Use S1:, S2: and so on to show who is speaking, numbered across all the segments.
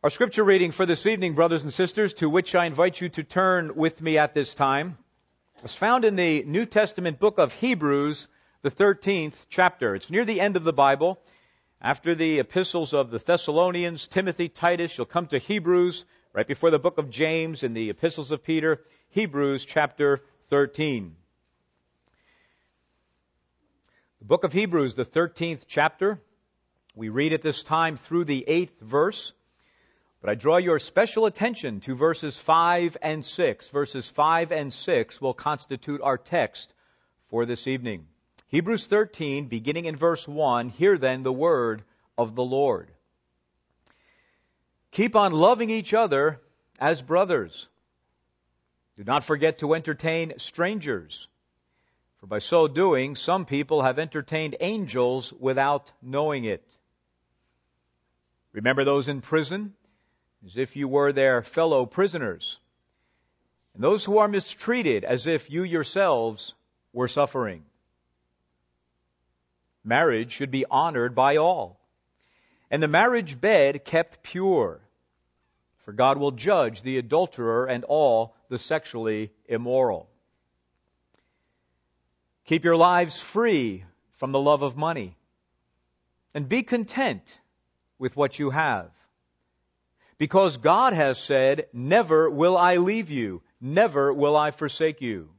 S1: Our scripture reading for this evening, brothers and sisters, to which I invite you to turn with me at this time, is found in the New Testament book of Hebrews, the 13th chapter. It's near the end of the Bible. After the epistles of the Thessalonians, Timothy, Titus, you'll come to Hebrews, right before the book of James and the epistles of Peter, Hebrews chapter 13. The book of Hebrews, the 13th chapter. We read at this time through the 8th verse. But I draw your special attention to verses 5 and 6. Verses 5 and 6 will constitute our text for this evening. Hebrews 13, beginning in verse 1, hear then the word of the Lord. Keep on loving each other as brothers. Do not forget to entertain strangers, for by so doing, some people have entertained angels without knowing it. Remember those in prison, as if you were their fellow prisoners, and those who are mistreated, as if you yourselves were suffering. Marriage should be honored by all, and the marriage bed kept pure, for God will judge the adulterer and all the sexually immoral. Keep your lives free from the love of money, and be content with what you have. Because God has said, never will I leave you, never will I forsake you.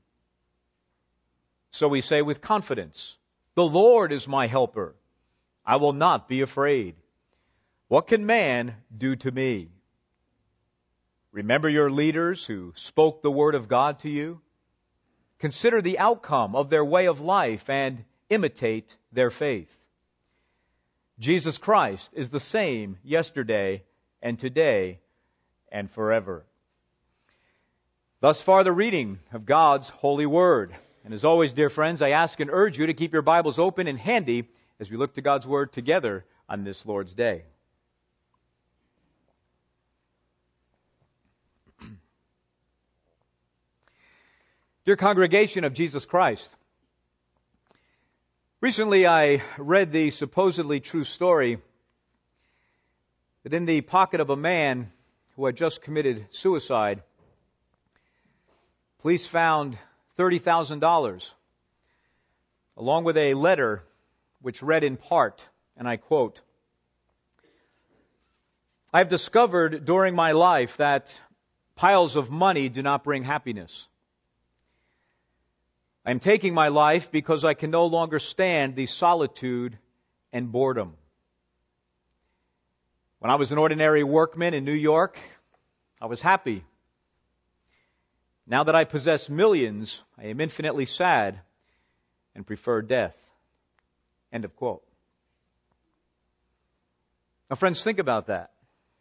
S1: So we say with confidence, the Lord is my helper. I will not be afraid. What can man do to me? Remember your leaders who spoke the word of God to you. Consider the outcome of their way of life and imitate their faith. Jesus Christ is the same yesterday and today and forever. Thus far the reading of God's holy word. And as always, dear friends, I ask and urge you to keep your Bibles open and handy as we look to God's word together on this Lord's Day. Dear congregation of Jesus Christ, recently I read the supposedly true story that in the pocket of a man who had just committed suicide, police found $30,000, along with a letter which read in part, and I quote, "I have discovered during my life that piles of money do not bring happiness. I am taking my life because I can no longer stand the solitude and boredom. When I was an ordinary workman in New York, I was happy. Now that I possess millions, I am infinitely sad and prefer death." End of quote. Now, friends, think about that.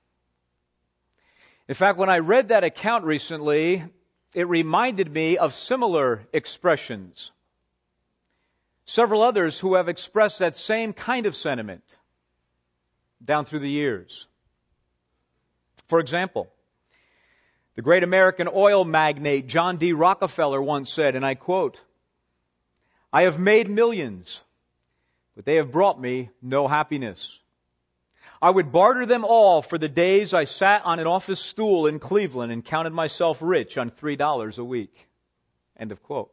S1: In fact, when I read that account recently, it reminded me of similar expressions. Several others who have expressed that same kind of sentiment down through the years. For example, the great American oil magnate John D. Rockefeller once said, and I quote, "I have made millions, but they have brought me no happiness. I would barter them all for the days I sat on an office stool in Cleveland and counted myself rich on $3 a week." End of quote.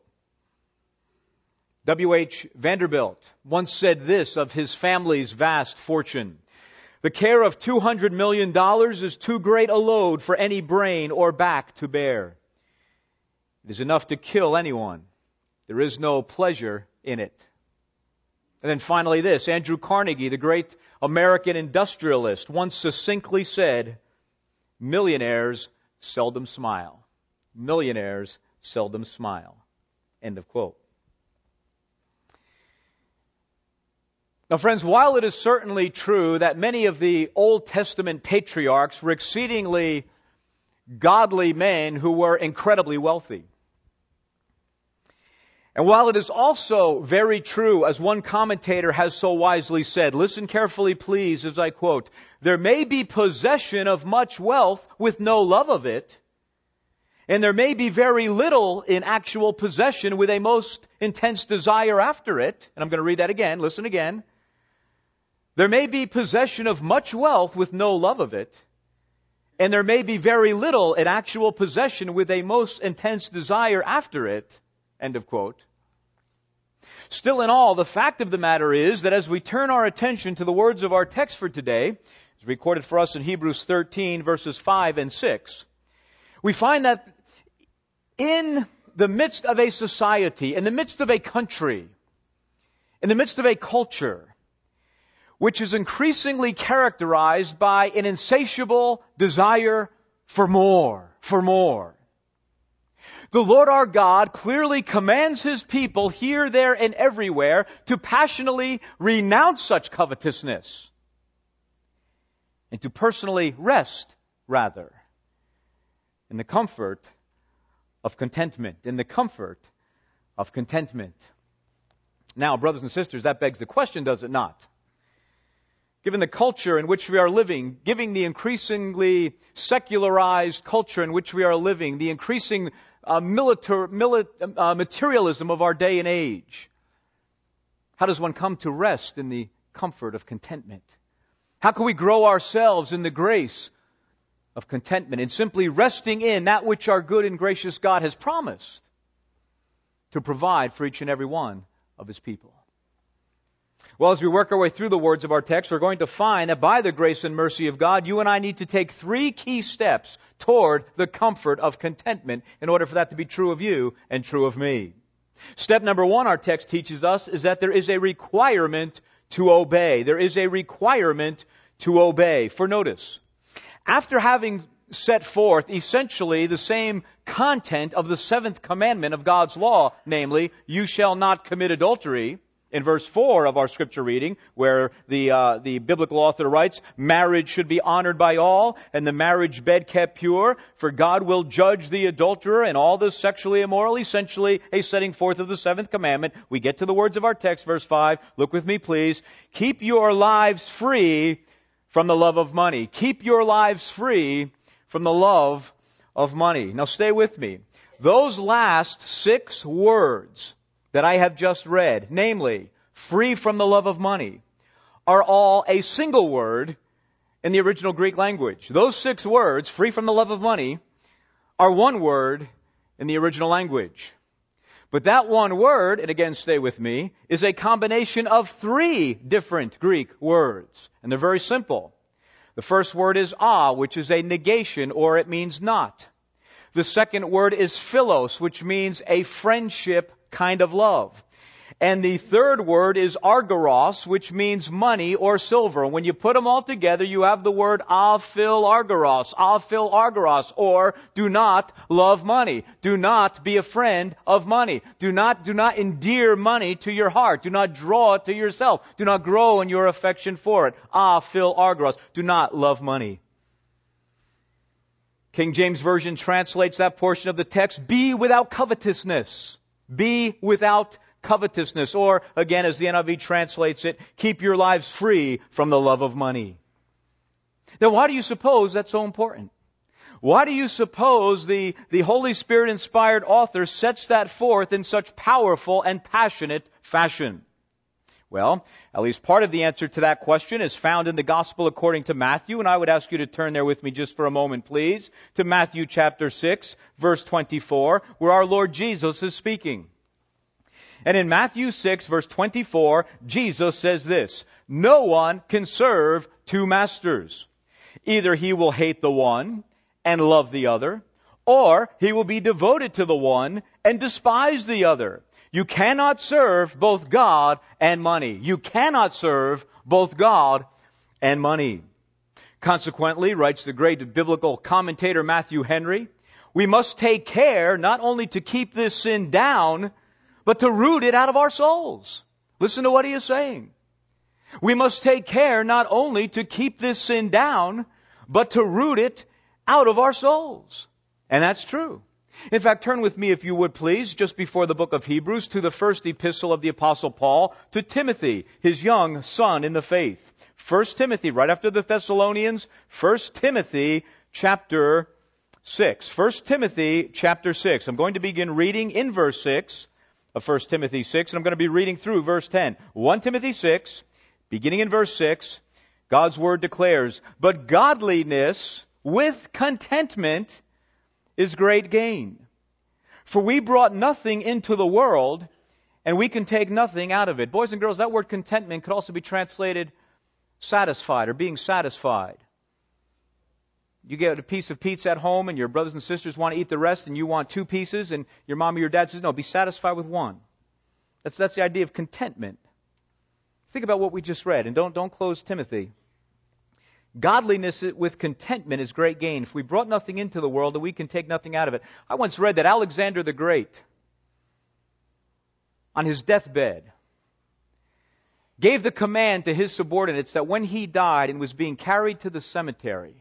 S1: W.H. Vanderbilt once said this of his family's vast fortune: "The care of $200 million is too great a load for any brain or back to bear. It is enough to kill anyone. There is no pleasure in it." And then finally this, Andrew Carnegie, the great American industrialist, once succinctly said, "Millionaires seldom smile. Millionaires seldom smile." End of quote. Now, friends, while it is certainly true that many of the Old Testament patriarchs were exceedingly godly men who were incredibly wealthy, and while it is also very true, as one commentator has so wisely said, listen carefully please as I quote, "There may be possession of much wealth with no love of it, and there may be very little in actual possession with a most intense desire after it." And I'm going to read that again, listen again. "There may be possession of much wealth with no love of it, And there may be very little in actual possession with a most intense desire after it. End of quote. Still in all, the fact of the matter is that as we turn our attention to the words of our text for today, as recorded for us in Hebrews 13, verses 5 and 6, we find that in the midst of a society, in the midst of a country, in the midst of a culture, which is increasingly characterized by an insatiable desire for more, the Lord our God clearly commands His people here, there, and everywhere to passionately renounce such covetousness and to personally rest, rather, in the comfort of contentment, Now, brothers and sisters, that begs the question, does it not? Given the culture in which we are living, given the increasingly secularized culture in which we are living, the increasing materialism of our day and age, how does one come to rest in the comfort of contentment? How can we grow ourselves in the grace of contentment and simply resting in that which our good and gracious God has promised to provide for each and every one of His people? Well, as we work our way through the words of our text, we're going to find that by the grace and mercy of God, you and I need to take 3 key steps toward the comfort of contentment in order for that to be true of you and true of me. Step number 1, our text teaches us, is that there is a requirement to obey. There is a requirement to obey. For notice, after having set forth essentially the same content of the 7th commandment of God's law, namely, you shall not commit adultery, in verse 4 of our scripture reading, where the biblical author writes, marriage should be honored by all, and the marriage bed kept pure, for God will judge the adulterer and all the sexually immoral, essentially a setting forth of the 7th commandment. We get to the words of our text, verse 5. Look with me, please. Keep your lives free from the love of money. Keep your lives free from the love of money. Now stay with me. Those last 6 words that I have just read, namely, free from the love of money, are all a single word in the original Greek language. Those 6 words, free from the love of money, are one word in the original language. But that one word, and again stay with me, is a combination of 3 different Greek words. And they're very simple. The first word is which is a negation, or it means not. The second word is philos, which means a friendship kind of love. And the third word is argoros, which means money or silver. And when you put them all together, you have the word aphil argoros, or do not love money. Do not be a friend of money. Do not endear money to your heart. Do not draw it to yourself. Do not grow in your affection for it. Aphil argoros. Do not love money. King James Version translates that portion of the text, be without covetousness. Be without covetousness. Or, again, as the NIV translates it, keep your lives free from the love of money. Now, why do you suppose that's so important? Why do you suppose the Holy Spirit-inspired author sets that forth in such powerful and passionate fashion? Well, at least part of the answer to that question is found in the Gospel according to Matthew, and I would ask you to turn there with me just for a moment, please, to Matthew chapter 6, verse 24, where our Lord Jesus is speaking. And in Matthew 6, verse 24, Jesus says this, no one can serve 2 masters. Either he will hate the one and love the other, or he will be devoted to the one and despise the other. You cannot serve both God and money. You cannot serve both God and money. Consequently, writes the great biblical commentator Matthew Henry, we must take care not only to keep this sin down, but to root it out of our souls. Listen to what he is saying. We must take care not only to keep this sin down, but to root it out of our souls. And that's true. In fact, turn with me, if you would please, just before the book of Hebrews, to the first epistle of the Apostle Paul to Timothy, his young son in the faith. 1 Timothy, right after the Thessalonians, 1 Timothy chapter 6. 1 Timothy chapter 6. I'm going to begin reading in verse 6 of 1 Timothy 6, and I'm going to be reading through verse 10. 1 Timothy 6, beginning in verse 6, God's word declares, but godliness with contentment is great gain. For we brought nothing into the world, and we can take nothing out of it. Boys and girls, that word contentment could also be translated satisfied or being satisfied. You get a piece of pizza at home and your brothers and sisters want to eat the rest and you want 2 pieces and your mom or your dad says, no, be satisfied with 1. That's the idea of contentment. Think about what we just read and don't close Timothy. Godliness with contentment is great gain. If we brought nothing into the world, then we can take nothing out of it. I once read that Alexander the Great, on his deathbed, gave the command to his subordinates that when he died and was being carried to the cemetery,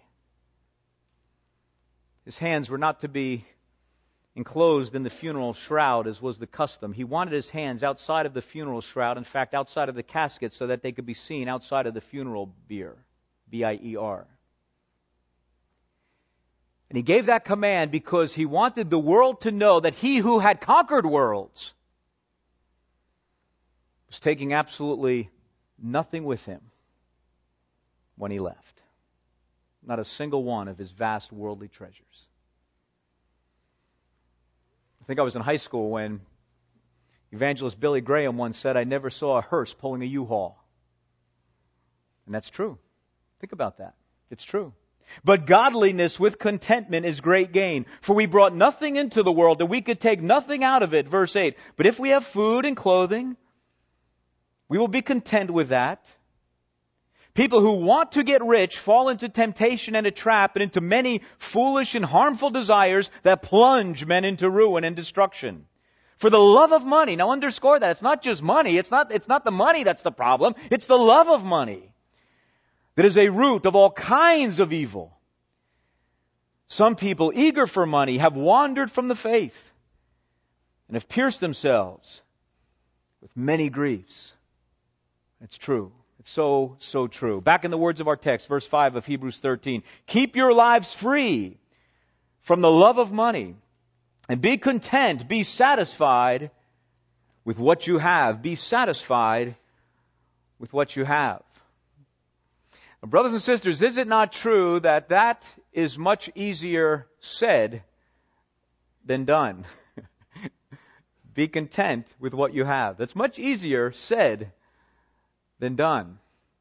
S1: his hands were not to be enclosed in the funeral shroud as was the custom. He wanted his hands outside of the funeral shroud, in fact, outside of the casket, so that they could be seen outside of the funeral bier, B-I-E-R. And he gave that command because he wanted the world to know that he who had conquered worlds was taking absolutely nothing with him when he left. Not a single one of his vast worldly treasures. I think I was in high school when evangelist Billy Graham once said, I never saw a hearse pulling a U-Haul. And that's true. Think about that. It's true. But godliness with contentment is great gain. For we brought nothing into the world, and we could take nothing out of it. Verse 8. But if we have food and clothing, we will be content with that. People who want to get rich fall into temptation and a trap and into many foolish and harmful desires that plunge men into ruin and destruction. For the love of money, now underscore that, it's not just money, it's not the money that's the problem, it's the love of money that is a root of all kinds of evil. Some people eager for money have wandered from the faith and have pierced themselves with many griefs. It's true. It's so true. Back in the words of our text, verse 5 of Hebrews 13. Keep your lives free from the love of money and be content, be satisfied with what you have. Be satisfied with what you have. Now, brothers and sisters, is it not true that that is much easier said than done? Be content with what you have. That's much easier said than done.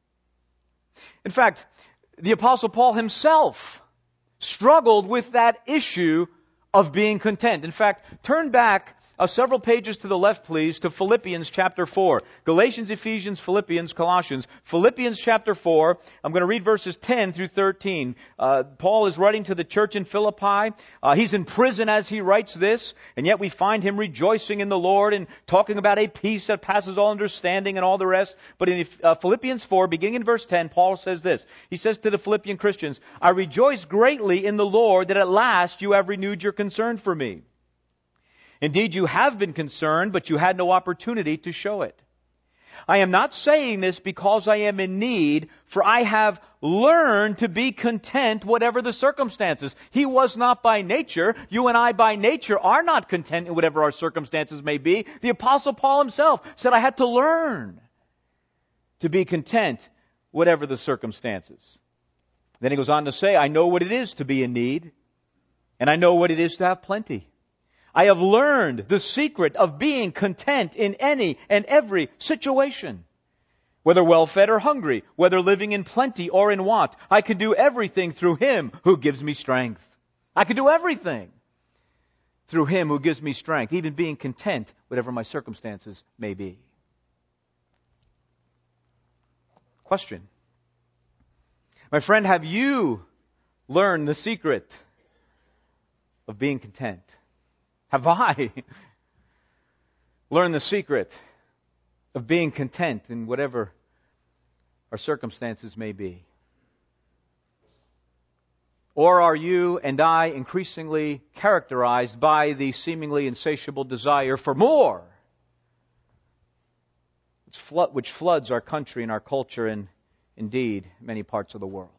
S1: In fact, the Apostle Paul himself struggled with that issue of being content. In fact, turn back several pages to the left, please, to Philippians chapter 4. Galatians, Ephesians, Philippians, Colossians. Philippians chapter 4. I'm going to read verses 10 through 13. Paul is writing to the church in Philippi. He's in prison as he writes this, and yet we find him rejoicing in the Lord and talking about a peace that passes all understanding and all the rest. But in Philippians 4, beginning in verse 10, Paul says this. He says to the Philippian Christians, I rejoice greatly in the Lord that at last you have renewed your concern for me. Indeed, you have been concerned, but you had no opportunity to show it. I am not saying this because I am in need, for I have learned to be content whatever the circumstances. He was not by nature. You and I by nature are not content in whatever our circumstances may be. The Apostle Paul himself said, I had to learn to be content whatever the circumstances. Then he goes on to say, I know what it is to be in need, and I know what it is to have plenty. I have learned the secret of being content in any and every situation. Whether well-fed or hungry, whether living in plenty or in want, I can do everything through Him who gives me strength. I can do everything through Him who gives me strength, even being content, whatever my circumstances may be. Question. My friend, have you learned the secret of being content? Have I learned the secret of being content in whatever our circumstances may be? Or are you and I increasingly characterized by the seemingly insatiable desire for more, which floods our country and our culture and indeed many parts of the world?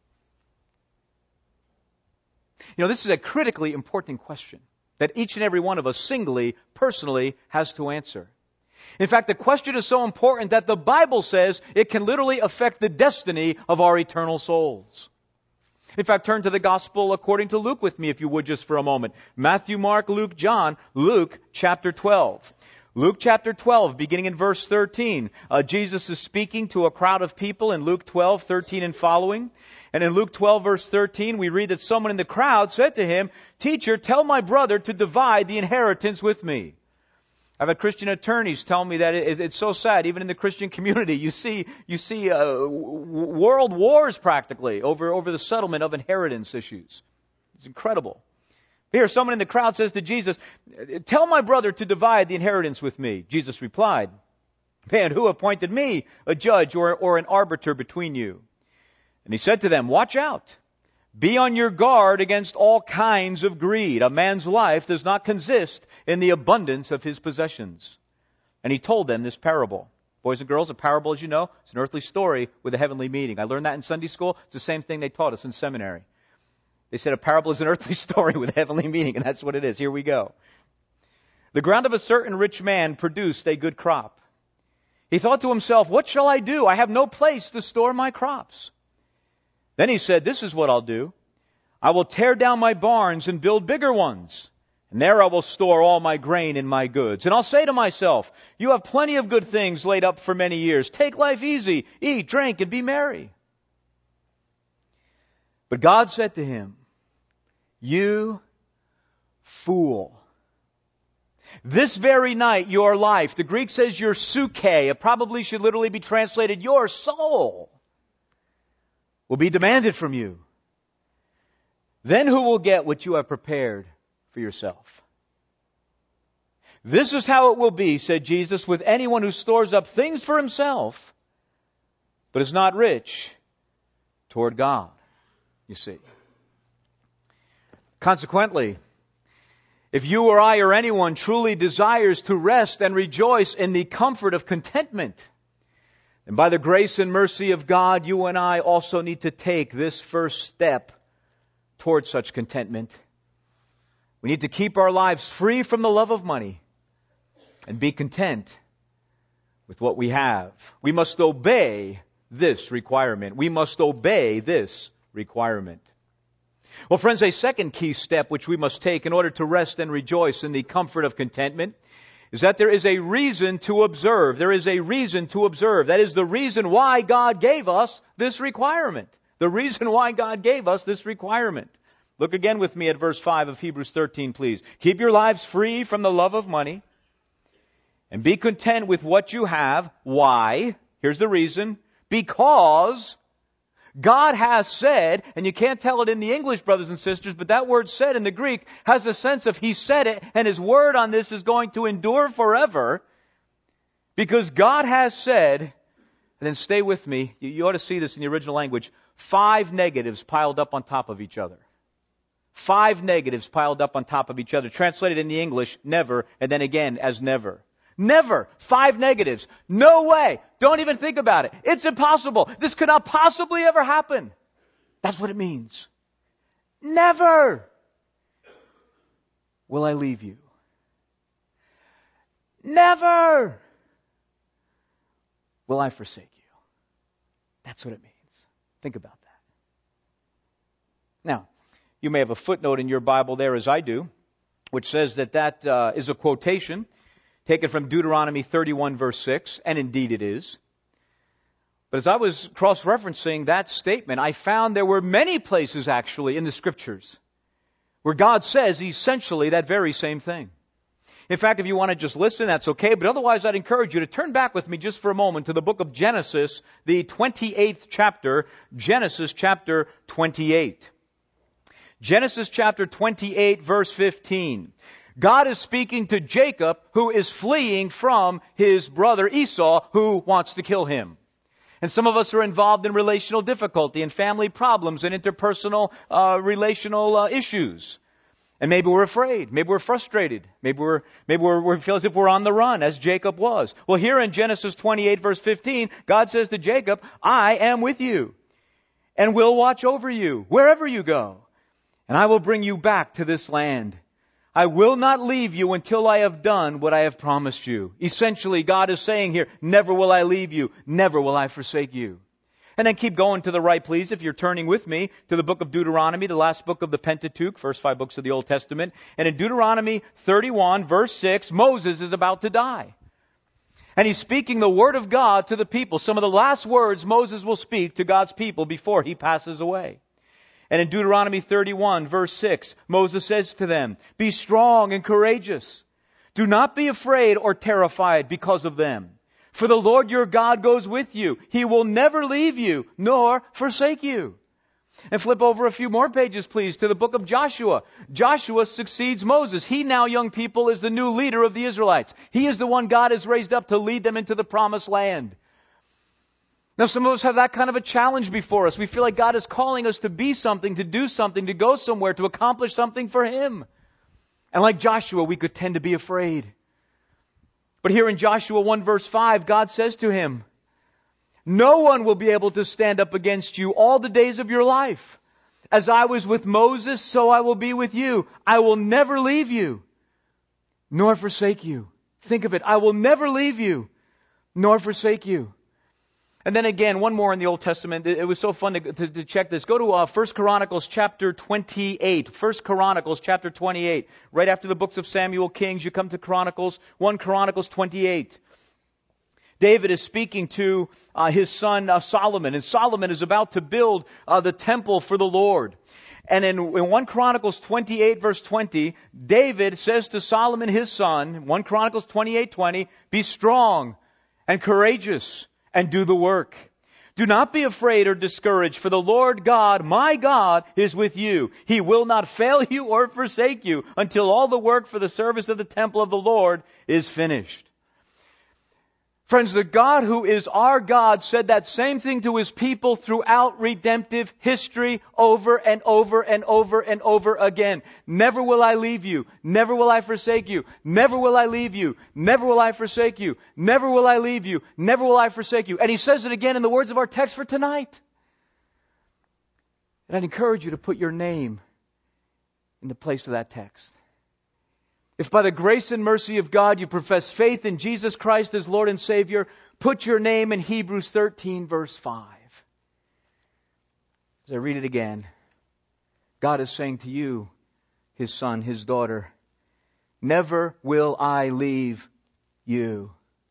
S1: You know, this is a critically important question that each and every one of us singly, personally, has to answer. In fact, the question is so important that the Bible says it can literally affect the destiny of our eternal souls. In fact, turn to the Gospel according to Luke with me, if you would, just for a moment. Matthew, Mark, Luke, John, Luke chapter 12. Luke chapter 12, beginning in verse 13. Jesus is speaking to a crowd of people in Luke 12, 13 and following. And in Luke 12, verse 13, we read that someone in the crowd said to him, "Teacher, tell my brother to divide the inheritance with me." I've had Christian attorneys tell me that it's so sad, even in the Christian community, you see world wars practically over the settlement of inheritance issues. It's incredible. Here, someone in the crowd says to Jesus, "Tell my brother to divide the inheritance with me." Jesus replied, "Man, who appointed me a judge or an arbiter between you?" And he said to them, "Watch out. Be on your guard against all kinds of greed. A man's life does not consist in the abundance of his possessions." And he told them this parable. Boys and girls, a parable, as you know, is an earthly story with a heavenly meaning. I learned that in Sunday school. It's the same thing they taught us in seminary. They said a parable is an earthly story with a heavenly meaning, and that's what it is. Here we go. "The ground of a certain rich man produced a good crop. He thought to himself, 'What shall I do? I have no place to store my crops.' Then he said, 'This is what I'll do. I will tear down my barns and build bigger ones. And there I will store all my grain and my goods. And I'll say to myself, you have plenty of good things laid up for many years. Take life easy, eat, drink, and be merry.' But God said to him, 'You fool. This very night your life,'" the Greek says your suke, it probably should literally be translated your soul, "will be demanded from you. Then who will get what you have prepared for yourself?" "This is how it will be," said Jesus, "with anyone who stores up things for himself, but is not rich toward God." You see. Consequently, if you or I or anyone truly desires to rest and rejoice in the comfort of contentment, and by the grace and mercy of God, you and I also need to take this first step towards such contentment. We need to keep our lives free from the love of money and be content with what we have. We must obey this requirement. We must obey this requirement. Well, friends, a second key step which we must take in order to rest and rejoice in the comfort of contentment is that there is a reason to observe. There is a reason to observe. That is the reason why God gave us this requirement. The reason why God gave us this requirement. Look again with me at verse 5 of Hebrews 13, please. "Keep your lives free from the love of money and be content with what you have." Why? Here's the reason. Because God has said, and you can't tell it in the English, brothers and sisters, but that word "said" in the Greek has a sense of He said it, and His word on this is going to endure forever. Because God has said, and then stay with me, you ought to see this in the original language, 5 negatives piled up on top of each other. 5 negatives piled up on top of each other. Translated in the English, never, and then again as never. Never. 5 negatives. No way. Don't even think about it. It's impossible. This could not possibly ever happen. That's what it means. Never will I leave you. Never will I forsake you. That's what it means. Think about that. Now, you may have a footnote in your Bible there, as I do, which says that is a quotation taken from Deuteronomy 31 verse 6, and indeed it is. But as I was cross-referencing that statement, I found there were many places actually in the Scriptures where God says essentially that very same thing. In fact, if you want to just listen, that's okay, but otherwise I'd encourage you to turn back with me just for a moment to the book of Genesis, the 28th chapter, Genesis chapter 28. Genesis chapter 28 verse 15. God is speaking to Jacob, who is fleeing from his brother Esau, who wants to kill him. And some of us are involved in relational difficulty and family problems and interpersonal relational issues. And maybe we're afraid. Maybe we're frustrated. Maybe we feel as if we're on the run, as Jacob was. Well, here in Genesis 28 verse 15, God says to Jacob, "I am with you and will watch over you wherever you go. And I will bring you back to this land. I will not leave you until I have done what I have promised you." Essentially, God is saying here, never will I leave you, never will I forsake you. And then keep going to the right, please, if you're turning with me to the book of Deuteronomy, the last book of the Pentateuch, first 5 books of the Old Testament. And in Deuteronomy 31, verse 6, Moses is about to die. And he's speaking the word of God to the people. Some of the last words Moses will speak to God's people before he passes away. And in Deuteronomy 31, verse 6, Moses says to them, "Be strong and courageous. Do not be afraid or terrified because of them. For the Lord your God goes with you. He will never leave you nor forsake you." And flip over a few more pages, please, to the book of Joshua. Joshua succeeds Moses. He now, young people, is the new leader of the Israelites. He is the one God has raised up to lead them into the promised land. Now, some of us have that kind of a challenge before us. We feel like God is calling us to be something, to do something, to go somewhere, to accomplish something for Him. And like Joshua, we could tend to be afraid. But here in Joshua 1 verse 5, God says to him, "No one will be able to stand up against you all the days of your life. As I was with Moses, so I will be with you. I will never leave you, nor forsake you." Think of it. I will never leave you, nor forsake you. And then again, one more in the Old Testament. It was so fun to check this. Go to 1 Chronicles chapter 28. 1 Chronicles chapter 28. Right after the books of Samuel, Kings, you come to Chronicles. 1 Chronicles 28. David is speaking to his son Solomon. And Solomon is about to build the temple for the Lord. And in 1 Chronicles 28 verse 20, David says to Solomon his son, 1 Chronicles 28:20, "Be strong and courageous, and do the work. Do not be afraid or discouraged, for the Lord God, my God, is with you. He will not fail you or forsake you until all the work for the service of the temple of the Lord is finished." Friends, the God who is our God said that same thing to His people throughout redemptive history over and over and over and over again. "Never will I leave you. Never will I forsake you. Never will I leave you. Never will I forsake you. Never will I leave you. Never will I forsake you." And He says it again in the words of our text for tonight. And I'd encourage you to put your name in the place of that text. If by the grace and mercy of God you profess faith in Jesus Christ as Lord and Savior, put your name in Hebrews 13 verse 5. As I read it again, God is saying to you, His son, His daughter, "Never will I leave you.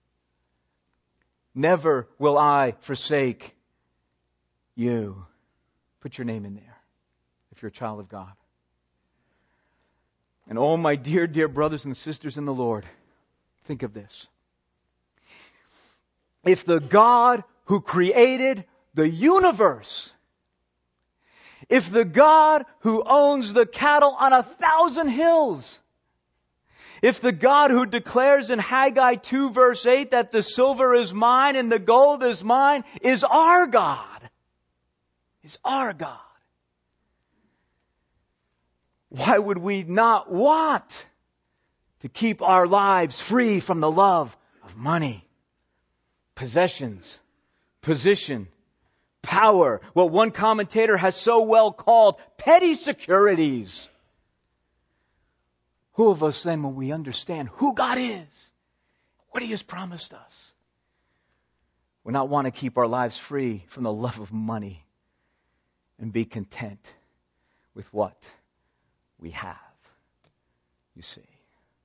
S1: Never will I forsake you." Put your name in there if you're a child of God. And oh, my dear, dear brothers and sisters in the Lord, think of this. If the God who created the universe, if the God who owns the cattle on 1,000 hills, if the God who declares in Haggai 2 verse 8 that the silver is mine and the gold is mine, is our God, why would we not want to keep our lives free from the love of money, possessions, position, power, what one commentator has so well called petty securities? Who of us then, when we understand who God is, what He has promised us, would not want to keep our lives free from the love of money and be content with what we have, you see. In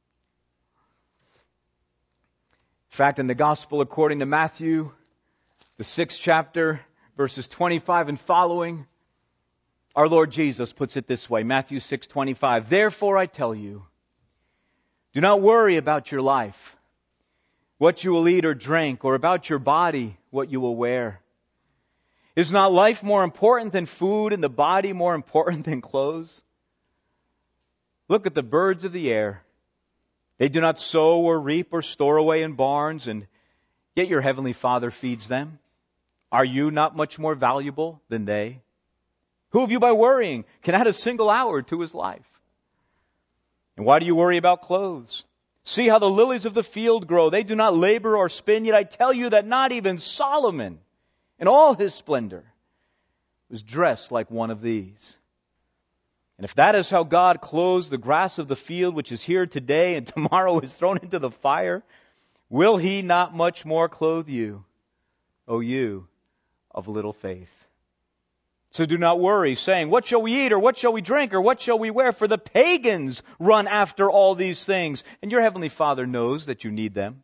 S1: fact, in the Gospel according to Matthew, the 6th chapter, verses 25 and following, our Lord Jesus puts it this way, Matthew 6:25, "Therefore I tell you, do not worry about your life, what you will eat or drink, or about your body, what you will wear. Is not life more important than food, and the body more important than clothes? Look at the birds of the air. They do not sow or reap or store away in barns, and yet your heavenly Father feeds them. Are you not much more valuable than they? Who of you by worrying can add a single hour to his life? And why do you worry about clothes? See how the lilies of the field grow. They do not labor or spin, yet I tell you that not even Solomon, in all his splendor, was dressed like one of these. And if that is how God clothes the grass of the field, which is here today and tomorrow is thrown into the fire, will He not much more clothe you, O you of little faith. So do not worry, saying, what shall we eat, or what shall we drink, or what shall we wear? For the pagans run after all these things, and your heavenly Father knows that you need them.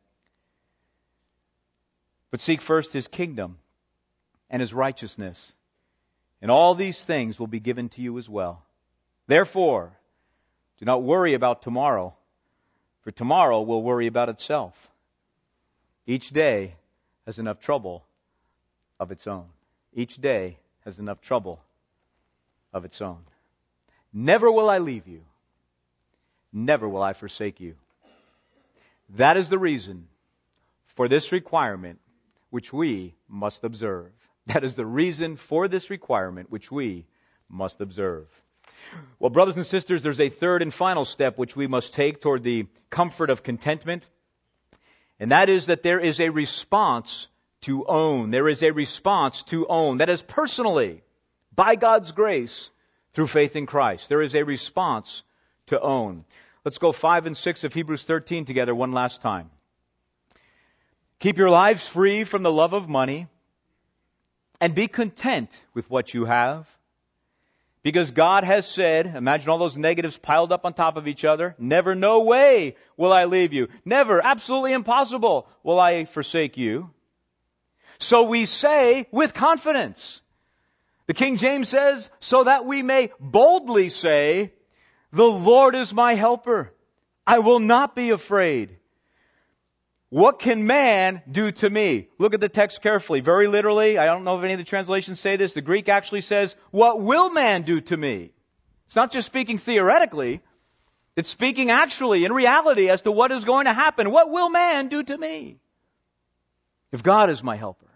S1: But seek first His kingdom and His righteousness, and all these things will be given to you as well. Therefore, do not worry about tomorrow, for tomorrow will worry about itself. Each day has enough trouble of its own. Each day has enough trouble of its own. Never will I leave you. Never will I forsake you. That is the reason for this requirement which we must observe. That is the reason for this requirement which we must observe. Well, brothers and sisters, there's a third and final step which we must take toward the comfort of contentment. And that is that there is a response to own. There is a response to own. That is personally, by God's grace, through faith in Christ. There is a response to own. Let's go 5 and 6 of Hebrews 13 together one last time. Keep your lives free from the love of money, and be content with what you have. Because God has said, imagine all those negatives piled up on top of each other. Never, no way will I leave you. Never, absolutely impossible will I forsake you. So we say with confidence. The King James says, so that we may boldly say, the Lord is my helper. I will not be afraid. What can man do to me? Look at the text carefully. Very literally, I don't know if any of the translations say this. The Greek actually says, what will man do to me? It's not just speaking theoretically. It's speaking actually in reality as to what is going to happen. What will man do to me if God is my helper?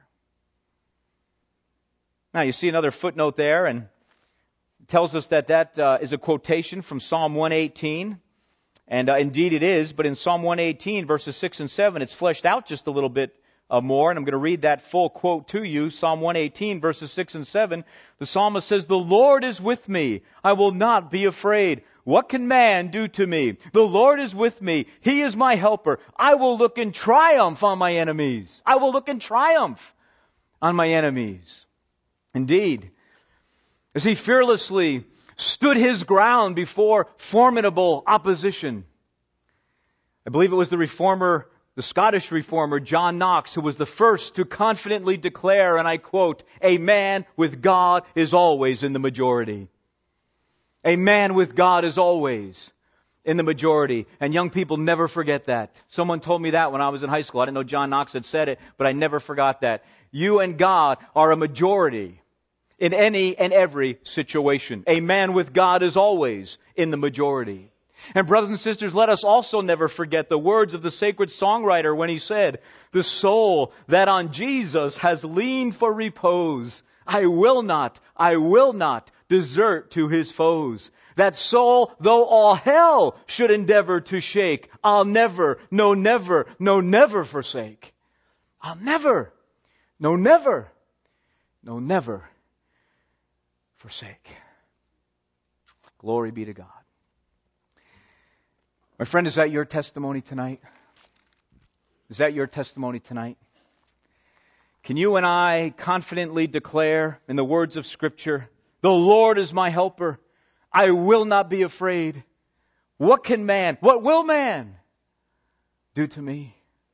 S1: Now you see another footnote there, and it tells us that is a quotation from Psalm 118. And indeed it is, but in Psalm 118, verses 6 and 7, it's fleshed out just a little bit more, and I'm going to read that full quote to you. Psalm 118, verses 6 and 7, the psalmist says, the Lord is with me. I will not be afraid. What can man do to me? The Lord is with me. He is my helper. I will look in triumph on my enemies. I will look in triumph on my enemies. Indeed, as he fearlessly stood his ground before formidable opposition. I believe it was the Scottish reformer, John Knox, who was the first to confidently declare, and I quote, a man with God is always in the majority. A man with God is always in the majority. And young people never forget that. Someone told me that when I was in high school. I didn't know John Knox had said it, but I never forgot that. You and God are a majority in any and every situation. A man with God is always in the majority. And brothers and sisters, let us also never forget the words of the sacred songwriter when he said, the soul that on Jesus has leaned for repose, I will not desert to his foes. That soul, though all hell should endeavor to shake, I'll never, no never forsake. I'll never, no never forsake. Glory be to God. My friend, is that your testimony tonight? Is that your testimony tonight? Can you and I confidently declare in the words of Scripture, the Lord is my helper. I will not be afraid. What will man do to me?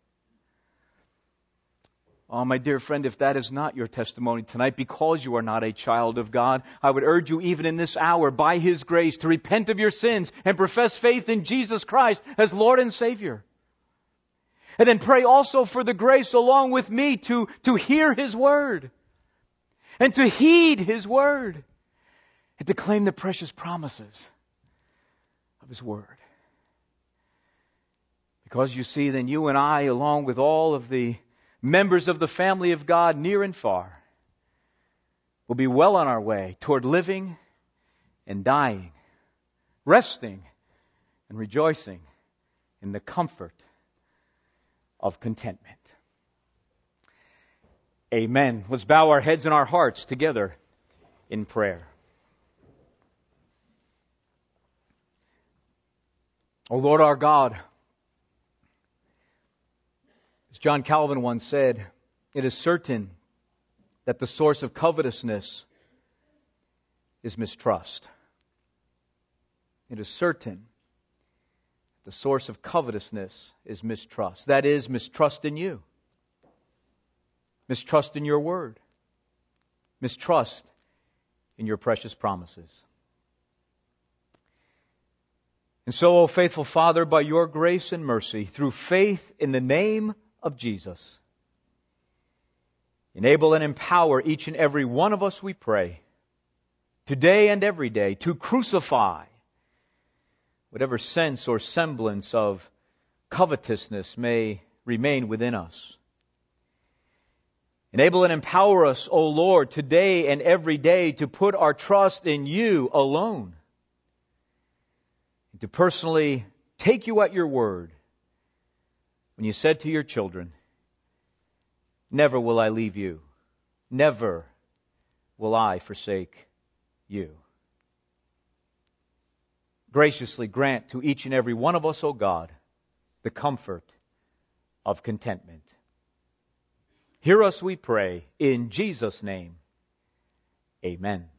S1: Oh, my dear friend, if that is not your testimony tonight, because you are not a child of God, I would urge you even in this hour, by His grace, to repent of your sins and profess faith in Jesus Christ as Lord and Savior. And then pray also for the grace along with me to hear His Word and to heed His Word and to claim the precious promises of His Word. Because you see, then you and I, along with all of the members of the family of God near and far, will be well on our way toward living and dying, resting and rejoicing in the comfort of contentment. Amen. Let's bow our heads and our hearts together in prayer. O Lord our God, as John Calvin once said, it is certain that the source of covetousness is mistrust. It is certain the source of covetousness is mistrust. That is, mistrust in you. Mistrust in your word. Mistrust in your precious promises. And so, O faithful Father, by your grace and mercy, through faith in the name of Jesus, enable and empower each and every one of us, we pray, today and every day, to crucify whatever sense or semblance of covetousness may remain within us. Enable and empower us, O Lord, today and every day to put our trust in you alone. And to personally take you at your word when you said to your children, never will I leave you. Never will I forsake you. Graciously grant to each and every one of us, O God, the comfort of contentment. Hear us, we pray, in Jesus' name. Amen.